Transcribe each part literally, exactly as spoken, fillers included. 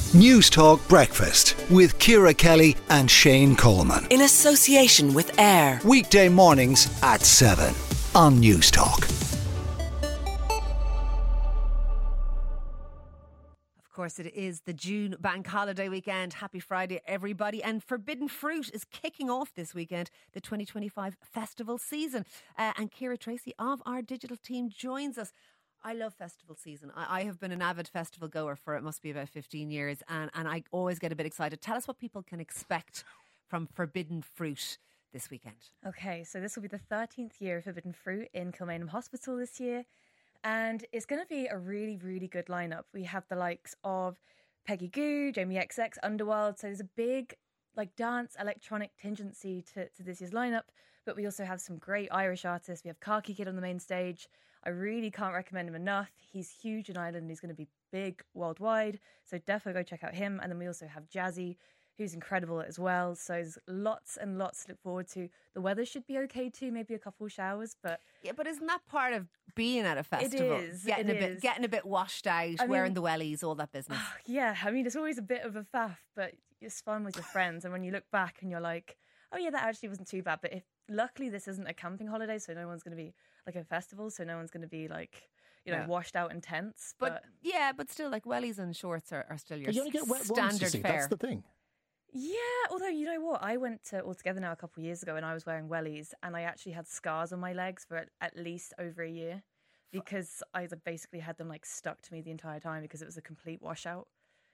News Talk Breakfast with Ciara Kelly and Shane Coleman. In association with AIR. Weekday mornings at seven on News Talk. Of course, it is the June bank holiday weekend. Happy Friday, everybody. And Forbidden Fruit is kicking off this weekend, the twenty twenty-five festival season. Uh, and Ciara Tracy of our digital team joins us. I love festival season. I, I have been an avid festival goer for, it must be about fifteen years. And, and I always get a bit excited. Tell us what people can expect from Forbidden Fruit this weekend. Okay, so this will be the thirteenth year of Forbidden Fruit in Kilmainham Hospital this year. And it's going to be a really, really good lineup. We have the likes of Peggy Gou, Jamie X X, Underworld. So there's a big like dance, electronic tingency to, to this year's lineup. But we also have some great Irish artists. We have Khaki Kid on the main stage. I really can't recommend him enough. He's huge in Ireland. He's going to be big worldwide. So definitely go check out him. And then we also have Jazzy, who's incredible as well. So there's lots and lots to look forward to. The weather should be okay too, maybe a couple of showers. But yeah, but isn't that part of being at a festival? It is. Getting it a bit, is. getting a bit washed out, I wearing mean, the wellies, all that business. Yeah, I mean, it's always a bit of a faff, but it's fun with your friends. And when you look back and you're like, oh yeah, that actually wasn't too bad. But if luckily this isn't a camping holiday, so no one's going to be like a festival, so no one's going to be like, you know, yeah. washed out in tents. But, but yeah, but still, like wellies and shorts are, are still your you only get wet standard once, you see. fare. That's the thing. Yeah, although you know what, I went to All Together Now a couple of years ago and I was wearing wellies and I actually had scars on my legs for at, at least over a year because I basically had them like stuck to me the entire time because it was a complete washout.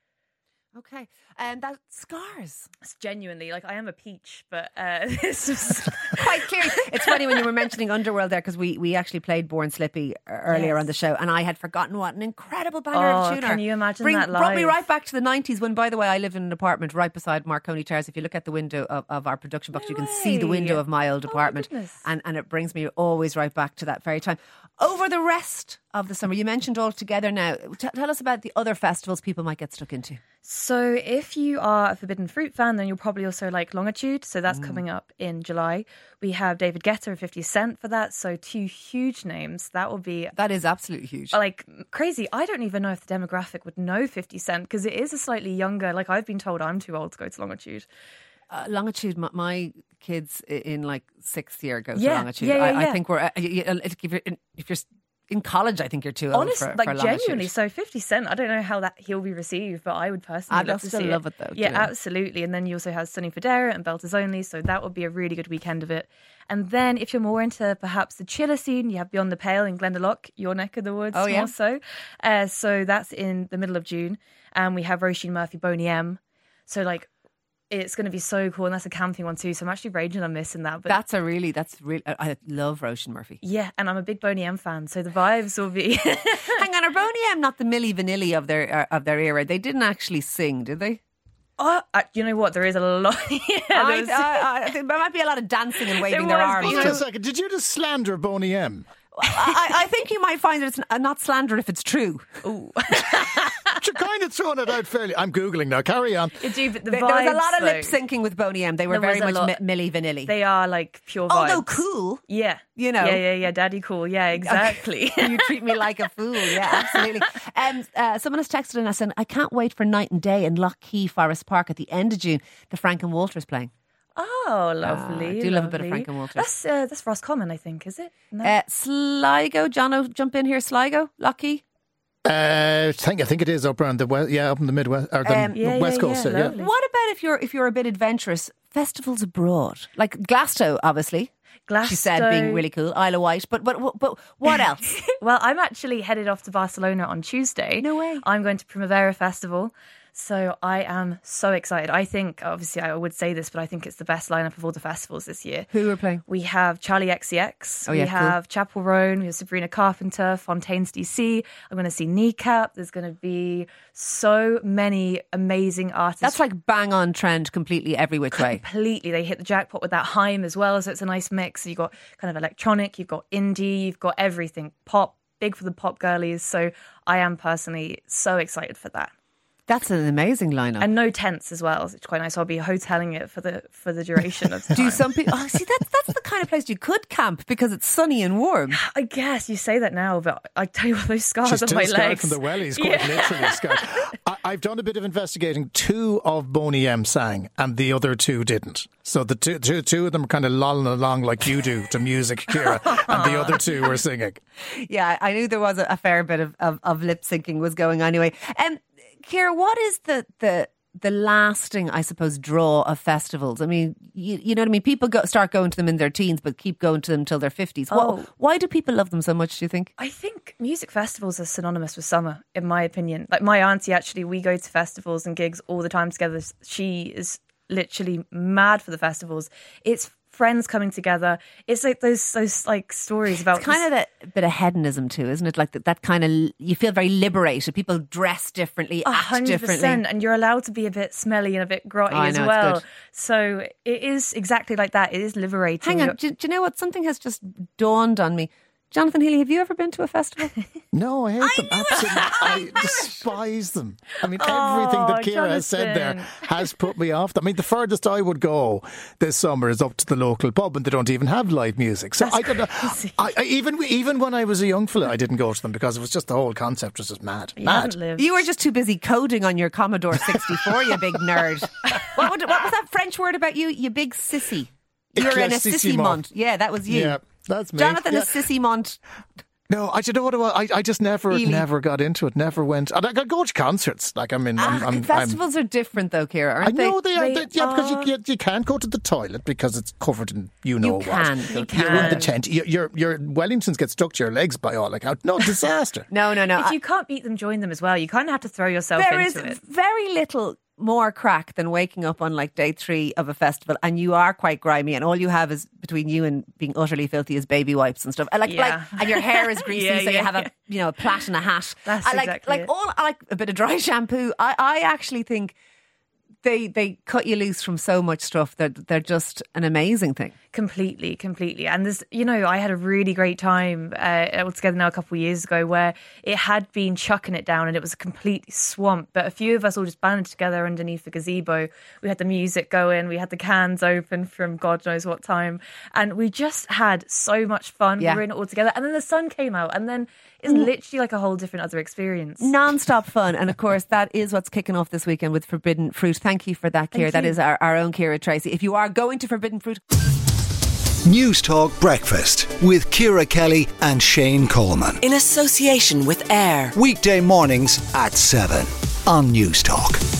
Okay, and um, that scars. It's genuinely like I am a peach, but uh, it's just quite clear. It's funny when you were mentioning Underworld there because we, we actually played Born Slippy earlier yes. on the show, and I had forgotten what an incredible banger oh, of a tune. Can you imagine Bring, that live? Brought me right back to the nineties when, by the way, I live in an apartment right beside Marconi Towers. If you look at the window of, of our production box, no you can way. see the window of my old oh apartment, my and and it brings me always right back to that very time. Over the rest of the summer, you mentioned All Together Now. T- tell us about the other festivals people might get stuck into. So if you are a Forbidden Fruit fan, then you'll probably also like Longitude. So that's mm. coming up in July. We have David Guetta and fifty Cent for that. So two huge names. That will be... That is absolutely huge. Like crazy. I don't even know if the demographic would know fifty Cent because it is a slightly younger... Like I've been told I'm too old to go to Longitude. Uh, Longitude, my, my kids in like sixth year go yeah, to Longitude. Yeah, yeah, I, yeah. I think we're... Uh, if you're, if you're in college, I think you're too old Honestly, for, like for Longitude. genuinely, so fifty Cent, I don't know how that he'll be received, but I would personally I'd love to still see love it. it though. Yeah, too. absolutely. And then you also have Sonny Fodera and Belters Only, so that would be a really good weekend of it. And then if you're more into perhaps the chiller scene, you have Beyond the Pale in Glendalough, your neck of the woods. Oh, yeah. More so. Uh, so that's in the middle of June. And we have Roisin Murphy, Boney M. So like, it's going to be so cool, and that's a camping one too. So I'm actually raging on missing that. But that's a really, that's really. I love Roisin Murphy. Yeah, and I'm a big Boney M fan, so the vibes will be. Hang on, are Boney M not the Milli Vanilli of their uh, of their era? They didn't actually sing, did they? Oh, uh, you know what? There is a lot. yeah, I, I, I think there might be a lot of dancing and waving there their was, arms. Hold on a second. Did you just slander Boney M? I, I think you might find that it's not slander if it's true. Ooh. You're kind of throwing it out fairly. I'm Googling now. Carry on. You do, but the there, vibes, there was a lot of though, lip syncing with Boney M. They were very much lot, Milli Vanilli. They are like pure vibes. Although cool. Yeah. You know. Yeah, yeah, yeah. Daddy cool. Yeah, exactly. You treat me like a fool. Yeah, absolutely. Um, uh, someone has texted in us saying, I can't wait for Night and Day in Lough Key Forest Park at the end of June. The Frank and Walters playing. Oh, lovely. Uh, I do lovely. love a bit of Frank and Walters. That's, uh, that's Roscommon, I think, is it? No? Uh, Sligo. Jono, jump in here. Sligo. Lough Key. Uh, I think I think it is up around the west, yeah, up in the Midwest or the Um, yeah, West yeah, Coast. yeah, Yeah, lovely. What about if you're if you're a bit adventurous? Festivals abroad, like Glasgow, obviously. Glasgow. She said, being really cool. Isle of Wight, but but but what else? Well, I'm actually headed off to Barcelona on Tuesday. No way. I'm going to Primavera Festival. So I am so excited. I think, obviously I would say this, but I think it's the best lineup of all the festivals this year. Who are playing? We have Charlie X C X. Oh, yeah, we have cool. Chapel Roan. We have Sabrina Carpenter, Fontaines D C. I'm going to see Kneecap. There's going to be so many amazing artists. That's like bang on trend completely every which way. Completely. They hit the jackpot with that Haim as well. So it's a nice mix. You've got kind of electronic, you've got indie, you've got everything. Pop, big for the pop girlies. So I am personally so excited for that. That's an amazing lineup. And no tents as well, which is quite nice. I'll be hoteling it for the for the duration of time. Do some people? Oh, see, that's that's the kind of place you could camp because it's sunny and warm. I guess you say that now, but I tell you what, those scars She's on still my scarred legs from the wellies, quite yeah. literally scarred. I, I I've done a bit of investigating. Two of Boney M sang and the other two didn't. So the two, two, two of them are kind of lolling along like you do to music, Ciara, and the other two were singing. Yeah, I knew there was a, a fair bit of, of, of lip syncing was going on anyway. Um, Ciara, what is the, the the lasting, I suppose, draw of festivals? I mean, you, you know what I mean? People go, start going to them in their teens, but keep going to them until their fifties. Oh. What, why do people love them so much, do you think? I think music festivals are synonymous with summer, in my opinion. Like my auntie, actually, we go to festivals and gigs all the time together. She is literally mad for the festivals. It's friends coming together. It's like those those like stories about it's kind of that bit of hedonism too, isn't it? Like that, that kind of, you feel very liberated. People dress differently, act hundred percent, differently, and you're allowed to be a bit smelly and a bit grotty oh, as know, well. So it is exactly like that. It is liberating. Hang on, do, do you know what? Something has just dawned on me. Jonathan Healy, have you ever been to a festival? No, I hate I them. Absolutely. I despise them. I mean, everything Oh, that Ciara has said there Jonathan. has put me off. I mean, the furthest I would go this summer is up to the local pub, and they don't even have live music. So That's I don't know. crazy. I, I, even even when I was a young fella, I didn't go to them because it was just the whole concept was just mad. You mad. haven't lived. You were just too busy coding on your Commodore sixty-four, you big nerd. What, would, what was that French word about you? You big sissy. You're in a sissy Éclaircissement. mont. Yeah, that was you. Yeah, that's me. Jonathan Yeah. is sissy mont. No, I don't know what it was. I, I just never, Ely. never got into it. Never went. And I go to concerts. Like I mean, I'm, Ah, I'm, I'm, festivals are different though, Ciara, I aren't they? know they are. They They, yeah, because are. you, you you can't go to the toilet because it's covered in you know You what. can. You You're in can. the tent. Your, your your Wellingtons get stuck to your legs by all account. No disaster. No, no, no. If you can't beat them, join them as well. You kind of have to throw yourself There is into it. very little more crack than waking up on like day three of a festival and you are quite grimy and all you have is between you and being utterly filthy is baby wipes and stuff. And like, Yeah. like and your hair is greasy, Yeah, so you yeah, have a yeah. you know a plait and a hat. That's I like exactly like it. all I like a bit of dry shampoo. I, I actually think they they cut you loose from so much stuff. They're they're just an amazing thing. Completely, completely. And there's, you know, I had a really great time uh, all together now a couple of years ago where it had been chucking it down and it was a complete swamp. But a few of us all just banded together underneath the gazebo. We had the music going, we had the cans open from God knows what time. And we just had so much fun. Yeah. We were in it all together. And then the sun came out and then it's literally like a whole different other experience. Non-stop fun. And of course, that is what's kicking off this weekend with Forbidden Fruit. Thank you for that, Ciara. Thank That you. is our, our own Ciara Tracy. If you are going to Forbidden Fruit... News Talk Breakfast with Ciara Kelly and Shane Coleman. In association with Air. Weekday mornings at seven on News Talk.